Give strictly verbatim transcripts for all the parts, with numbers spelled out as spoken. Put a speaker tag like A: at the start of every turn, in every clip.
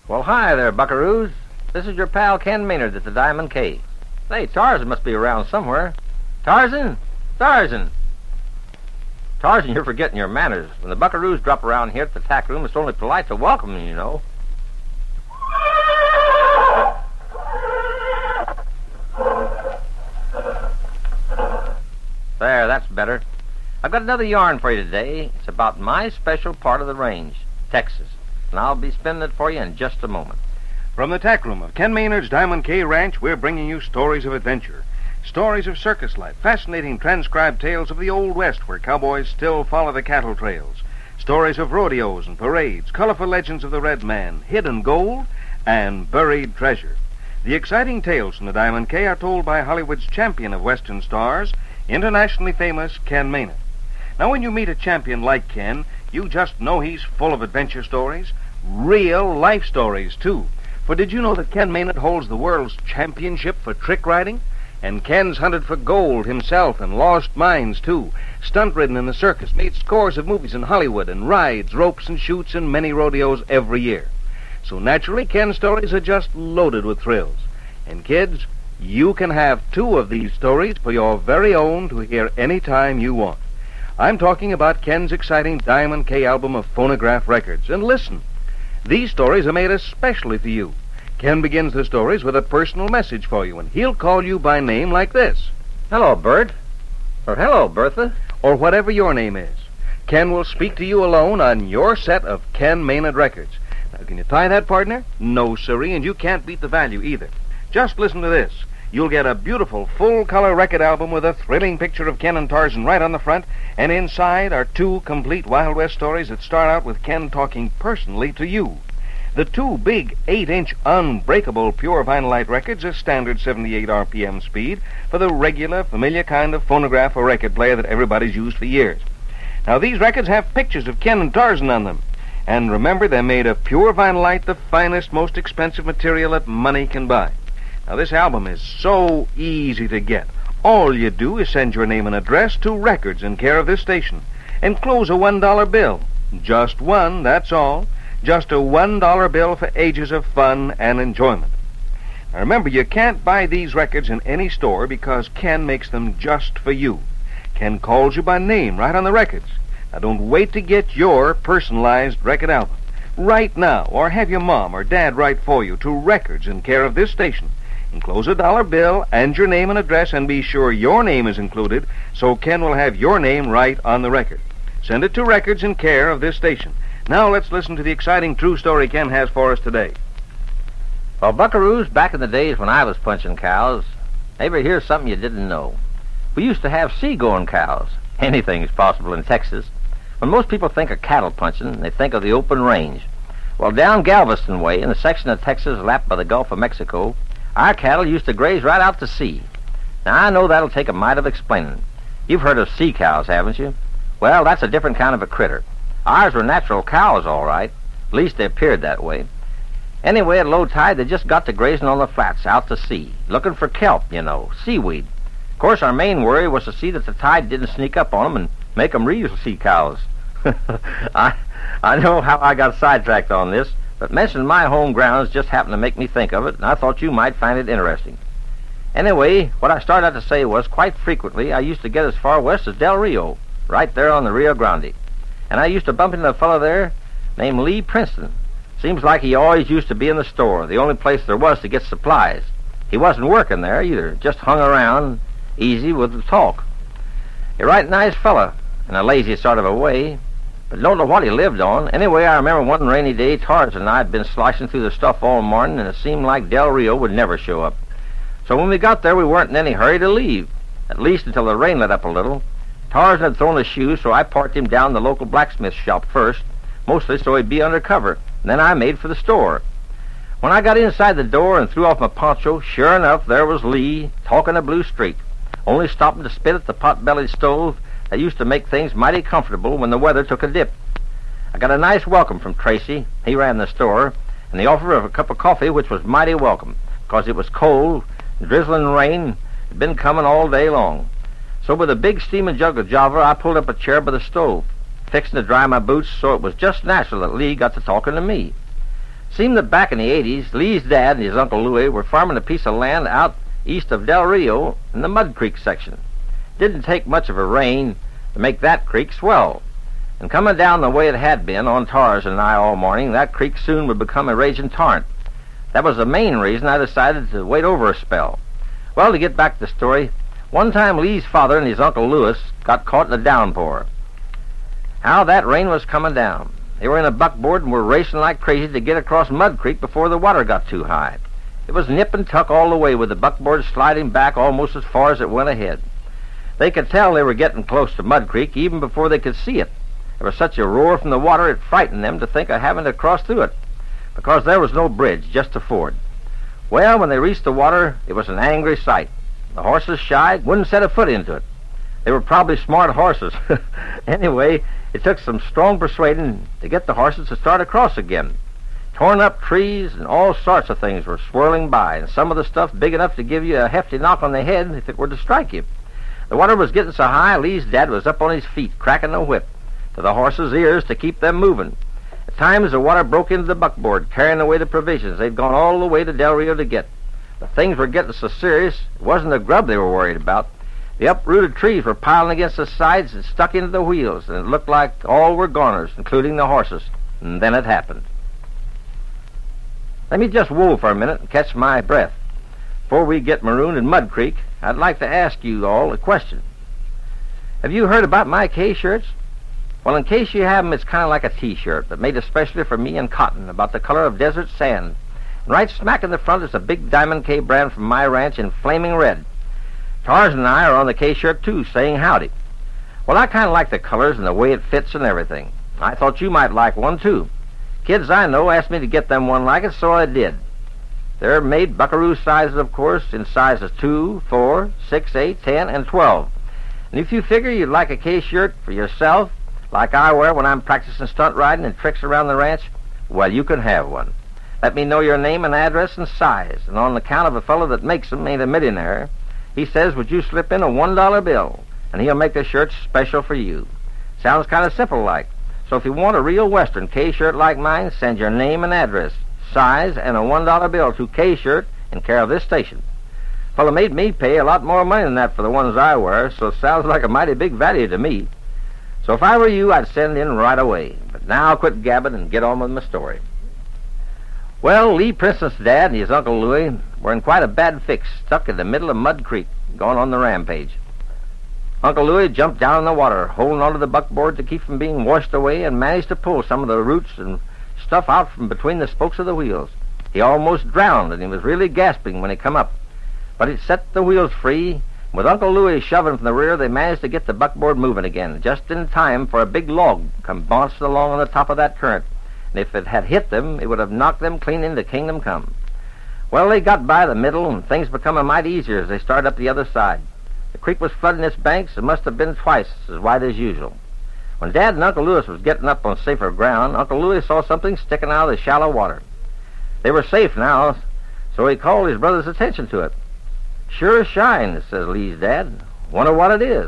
A: Well, hi there, buckaroos. This is your pal Ken Maynard at the Diamond K. Say, Tarzan must be around somewhere. Tarzan? Tarzan! Tarzan, you're forgetting your manners. When the buckaroos drop around here at the tack room, it's only polite to welcome them, you know. There, that's better. I've got another yarn for you today. It's about my special part of the range, Texas. And I'll be spinning it for you in just a moment.
B: From the tack room of Ken Maynard's Diamond K Ranch, we're bringing you stories of adventure. Stories of circus life, fascinating transcribed tales of the Old West where cowboys still follow the cattle trails. Stories of rodeos and parades, colorful legends of the Red Man, hidden gold, and buried treasure. The exciting tales from the Diamond K are told by Hollywood's champion of Western stars, internationally famous Ken Maynard. Now, when you meet a champion like Ken, you just know he's full of adventure stories, real life stories, too. For did you know that Ken Maynard holds the world's championship for trick riding? And Ken's hunted for gold himself and lost mines, too. Stunt-ridden in the circus, made scores of movies in Hollywood, and rides, ropes, and shoots in many rodeos every year. So naturally, Ken's stories are just loaded with thrills. And kids, you can have two of these stories for your very own to hear any time you want. I'm talking about Ken's exciting Diamond K album of phonograph records. And listen, these stories are made especially for you. Ken begins the stories with a personal message for you, and he'll call you by name like this.
A: Hello, Bert. Or hello, Bertha.
B: Or whatever your name is. Ken will speak to you alone on your set of Ken Maynard records. Now, can you tie that, partner? No, sirree, and you can't beat the value either. Just listen to this. You'll get a beautiful full-color record album with a thrilling picture of Ken and Tarzan right on the front, and inside are two complete Wild West stories that start out with Ken talking personally to you. The two big eight-inch unbreakable pure vinylite records are standard seventy-eight R P M speed for the regular, familiar kind of phonograph or record player that everybody's used for years. Now, these records have pictures of Ken and Tarzan on them. And remember, they're made of pure vinylite, the finest, most expensive material that money can buy. Now, this album is so easy to get. All you do is send your name and address to Records in care of this station. Enclose a one dollar bill. Just one, that's all. Just a one dollar bill for ages of fun and enjoyment. Now, remember, you can't buy these records in any store because Ken makes them just for you. Ken calls you by name right on the records. Now, don't wait to get your personalized record album. Right now, or have your mom or dad write for you to Records in care of this station. Enclose a dollar bill and your name and address, and be sure your name is included so Ken will have your name right on the record. Send it to Records in care of this station. Now let's listen to the exciting true story Ken has for us today.
A: Well, buckaroos, back in the days when I was punching cows, maybe here's something you didn't know. We used to have sea-going cows. Anything is possible in Texas. When most people think of cattle punching, they think of the open range. Well, down Galveston way, in the section of Texas lapped by the Gulf of Mexico, our cattle used to graze right out to sea. Now, I know that'll take a mite of explaining. You've heard of sea cows, haven't you? Well, that's a different kind of a critter. Ours were natural cows, all right. At least they appeared that way. Anyway, at low tide, they just got to grazing on the flats out to sea, looking for kelp, you know, seaweed. Of course, our main worry was to see that the tide didn't sneak up on them and make them real sea cows. I, I know how I got sidetracked on this, but mentioning my home grounds just happened to make me think of it, and I thought you might find it interesting. Anyway, what I started out to say was, quite frequently, I used to get as far west as Del Rio, right there on the Rio Grande. And I used to bump into a fellow there named Lee Princeton. Seems like he always used to be in the store, the only place there was to get supplies. He wasn't working there either, just hung around, easy with the talk. A right nice fella, in a lazy sort of a way, but don't know what he lived on. Anyway, I remember one rainy day, Tarzan and I had been sloshing through the stuff all morning, and it seemed like Del Rio would never show up. So when we got there, we weren't in any hurry to leave, at least until the rain let up a little. Tarzan had thrown his shoes, so I parked him down the local blacksmith shop first, mostly so he'd be under cover, and then I made for the store. When I got inside the door and threw off my poncho, sure enough, there was Lee, talking a blue streak, only stopping to spit at the pot-bellied stove that used to make things mighty comfortable when the weather took a dip. I got a nice welcome from Tracy, he ran the store, and the offer of a cup of coffee, which was mighty welcome, because it was cold, and drizzling rain had been coming all day long. So with a big steaming jug of Java, I pulled up a chair by the stove, fixing to dry my boots, so it was just natural that Lee got to talking to me. Seemed that back in the eighties, Lee's dad and his Uncle Louie were farming a piece of land out east of Del Rio in the Mud Creek section. Didn't take much of a rain to make that creek swell. And coming down the way it had been on Tarzan and I all morning, that creek soon would become a raging torrent. That was the main reason I decided to wait over a spell. Well, to get back to the story, one time Lee's father and his Uncle Lewis got caught in a downpour. How that rain was coming down. They were in a buckboard and were racing like crazy to get across Mud Creek before the water got too high. It was nip and tuck all the way, with the buckboard sliding back almost as far as it went ahead. They could tell they were getting close to Mud Creek even before they could see it. There was such a roar from the water it frightened them to think of having to cross through it, because there was no bridge, just a ford. Well, when they reached the water, it was an angry sight. The horses shied, wouldn't set a foot into it. They were probably smart horses. Anyway, it took some strong persuading to get the horses to start across again. Torn up trees and all sorts of things were swirling by, and some of the stuff big enough to give you a hefty knock on the head if it were to strike you. The water was getting so high, Lee's dad was up on his feet, cracking the whip to the horses' ears to keep them moving. At times, the water broke into the buckboard, carrying away the provisions they'd gone all the way to Del Rio to get. The things were getting so serious, it wasn't the grub they were worried about. The uprooted trees were piling against the sides and stuck into the wheels, and it looked like all were goners, including the horses. And then it happened. Let me just whoa for a minute and catch my breath. Before we get marooned in Mud Creek, I'd like to ask you all a question. Have you heard about my K-shirts? Well, in case you haven't, it's kind of like a T-shirt, but made especially for me in cotton, about the color of desert sand. And right smack in the front is a big Diamond K brand from my ranch in flaming red. Tarzan and I are on the K-shirt, too, saying howdy. Well, I kind of like the colors and the way it fits and everything. I thought you might like one, too. Kids I know asked me to get them one like it, so I did. They're made buckaroo sizes, of course, in sizes two, four, six, eight, ten, and twelve. And if you figure you'd like a K-shirt for yourself, like I wear when I'm practicing stunt riding and tricks around the ranch, well, you can have one. Let me know your name and address and size, and on account of a fellow that makes them ain't a millionaire, he says, would you slip in a one dollar bill, and he'll make the shirt special for you. Sounds kind of simple like. So if you want a real Western K-shirt like mine, send your name and address, size, and a one dollar bill to K-shirt in care of this station. Fellow made me pay a lot more money than that for the ones I wear, so it sounds like a mighty big value to me. So if I were you, I'd send in right away. But now I'll quit gabbing and get on with my story. Well, Lee Princeton's dad and his Uncle Louie were in quite a bad fix, stuck in the middle of Mud Creek, going on the rampage. Uncle Louie jumped down in the water, holding onto the buckboard to keep from being washed away, and managed to pull some of the roots and stuff out from between the spokes of the wheels. He almost drowned, and he was really gasping when he come up. But it set the wheels free. With Uncle Louie shoving from the rear, they managed to get the buckboard moving again, just in time for a big log come bouncing along on the top of that current. And if it had hit them, it would have knocked them clean into Kingdom Come. Well, they got by the middle, and things become a mite easier as they started up the other side. The creek was flooding its banks. It must have been twice as wide as usual. When Dad and Uncle Lewis was getting up on safer ground, Uncle Louie saw something sticking out of the shallow water. They were safe now, so he called his brother's attention to it. Sure as shine, says Lee's dad. Wonder what it is.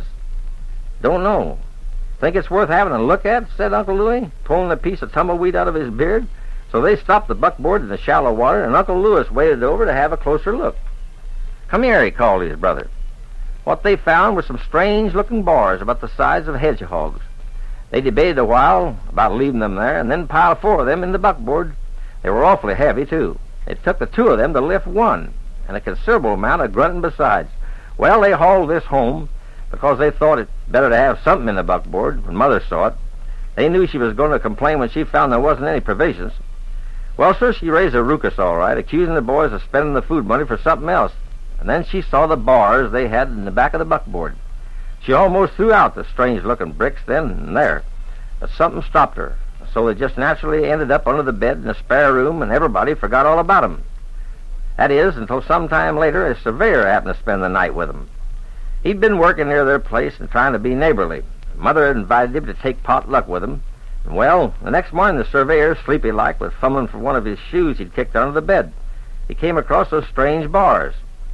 A: Don't know. Think it's worth having a look at, said Uncle Louie, pulling a piece of tumbleweed out of his beard. So they stopped the buckboard in the shallow water, and Uncle Lewis waded over to have a closer look. Come here, he called his brother. What they found were some strange-looking bars about the size of hedgehogs. They debated a while about leaving them there, and then piled four of them in the buckboard. They were awfully heavy, too. It took the two of them to lift one, and a considerable amount of grunting besides. Well, they hauled this home because they thought it better to have something in the buckboard when Mother saw it. They knew she was going to complain when she found there wasn't any provisions. Well, sir, she raised a ruckus all right, accusing the boys of spending the food money for something else. And then she saw the bars they had in the back of the buckboard. She almost threw out the strange-looking bricks then and there, but something stopped her. So they just naturally ended up under the bed in the spare room, and everybody forgot all about them. That is, until some time later, a surveyor happened to spend the night with them. He'd been working near their place and trying to be neighborly. Mother had invited him to take potluck with him. And, well, the next morning, the surveyor, sleepy-like, was fumbling for one of his shoes he'd kicked under the bed. He came across those strange bars.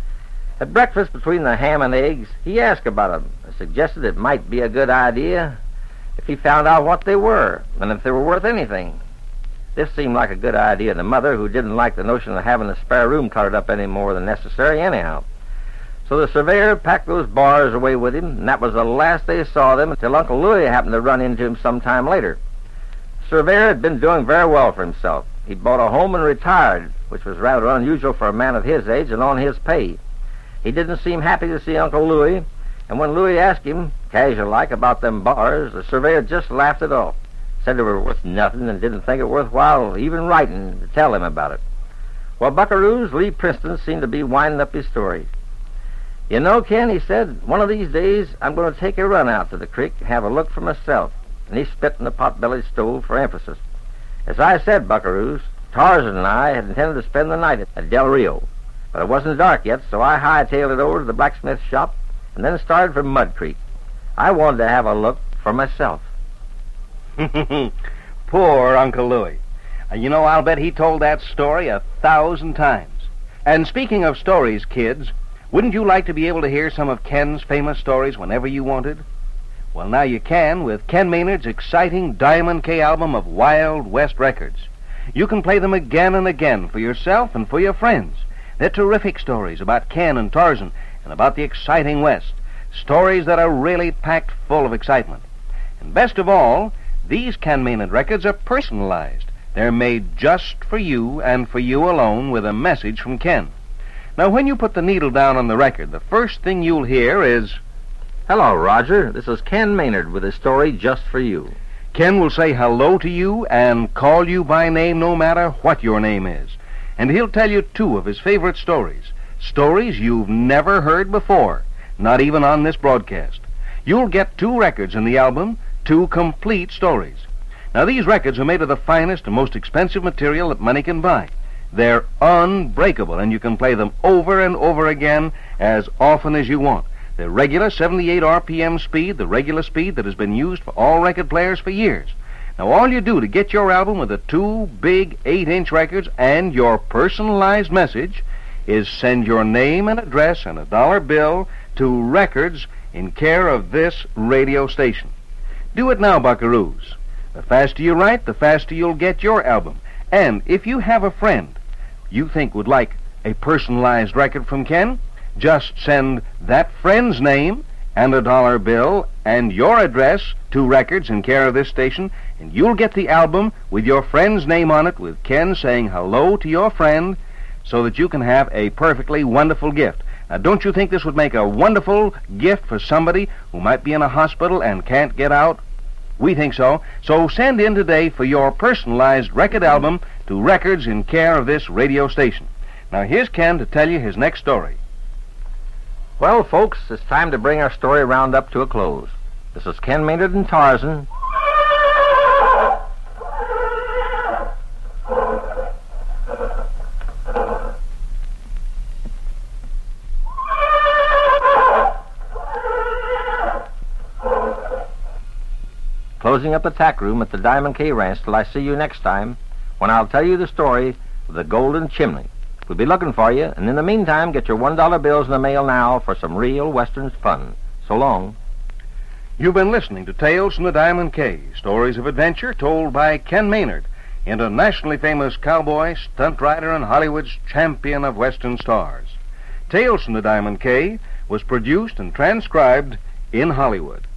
A: At breakfast, between the ham and eggs, he asked about them and suggested it might be a good idea if he found out what they were and if they were worth anything. This seemed like a good idea to Mother, who didn't like the notion of having the spare room cluttered up any more than necessary anyhow. So the surveyor packed those bars away with him, and that was the last they saw them until Uncle Louis happened to run into him some time later. The surveyor had been doing very well for himself. He bought a home and retired, which was rather unusual for a man of his age and on his pay. He didn't seem happy to see Uncle Louis, and when Louis asked him, casual-like, about them bars, the surveyor just laughed it off, said they were worth nothing, and didn't think it worthwhile even writing to tell him about it. Well, buckaroos, Lee Princeton seemed to be winding up his story. "You know, Ken," he said, "one of these days I'm going to take a run out to the creek and have a look for myself." And he spit in the pot-bellied stove for emphasis. "As I said, buckaroos, Tarzan and I had intended to spend the night at Del Rio, but it wasn't dark yet, so I hightailed it over to the blacksmith shop and then started for Mud Creek. I wanted to have a look for myself."
B: Poor Uncle Louis. Uh, you know, I'll bet he told that story a thousand times. And speaking of stories, kids, wouldn't you like to be able to hear some of Ken's famous stories whenever you wanted? Well, now you can with Ken Maynard's exciting Diamond K album of Wild West records. You can play them again and again for yourself and for your friends. They're terrific stories about Ken and Tarzan and about the exciting West. Stories that are really packed full of excitement. And best of all, these Ken Maynard records are personalized. They're made just for you and for you alone with a message from Ken. Now, when you put the needle down on the record, the first thing you'll hear is,
A: "Hello, Roger. This is Ken Maynard with a story just for you."
B: Ken will say hello to you and call you by name no matter what your name is. And he'll tell you two of his favorite stories, stories you've never heard before, not even on this broadcast. You'll get two records in the album, two complete stories. Now, these records are made of the finest and most expensive material that money can buy. They're unbreakable, and you can play them over and over again as often as you want. They're regular seventy-eight R P M speed, the regular speed that has been used for all record players for years. Now, all you do to get your album with the two big eight-inch records and your personalized message is send your name and address and a dollar bill to Records in care of this radio station. Do it now, buckaroos. The faster you write, the faster you'll get your album. And if you have a friend you think would like a personalized record from Ken, just send that friend's name and a dollar bill and your address to Records in care of this station, and you'll get the album with your friend's name on it, with Ken saying hello to your friend, so that you can have a perfectly wonderful gift. Now, don't you think this would make a wonderful gift for somebody who might be in a hospital and can't get out? We think so. So send in today for your personalized record album to Records in care of this radio station. Now, here's Ken to tell you his next story.
A: Well, folks, it's time to bring our story round up to a close. This is Ken Maynard and Tarzan. Closing up the tack room at the Diamond K Ranch till I see you next time, when I'll tell you the story of the Golden Chimney. We'll be looking for you, and in the meantime, get your one dollar bills in the mail now for some real Western fun. So long.
B: You've been listening to Tales from the Diamond K, stories of adventure told by Ken Maynard, internationally famous cowboy, stunt rider, and Hollywood's champion of Western stars. Tales from the Diamond K was produced and transcribed in Hollywood.